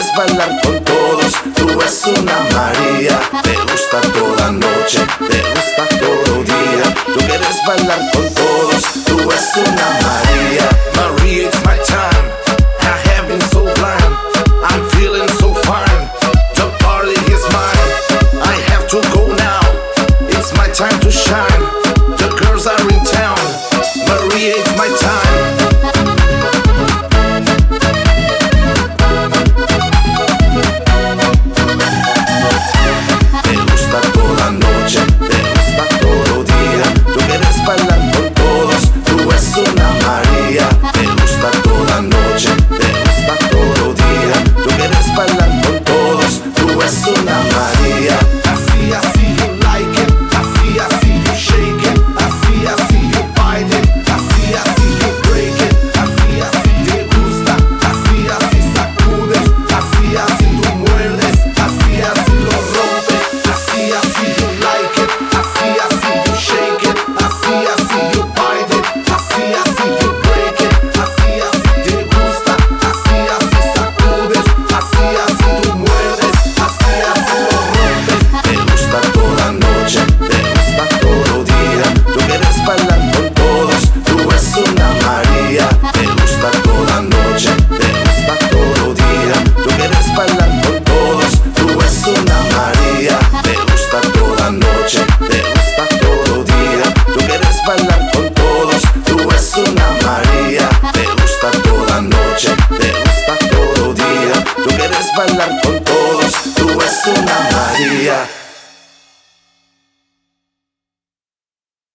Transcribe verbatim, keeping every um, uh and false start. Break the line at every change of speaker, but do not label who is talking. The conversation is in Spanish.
quieres bailar con todos, tú eres una María. Te gusta toda noche, te gusta todo día. Tú quieres bailar con todos, tú eres una María. Maria, it's my time. I have been so blind. I'm feeling so fine. The party is mine. I have to go now. It's my time to shine. The girls are in town. Maria, it's my time. Bailar con todos, tú eres una María.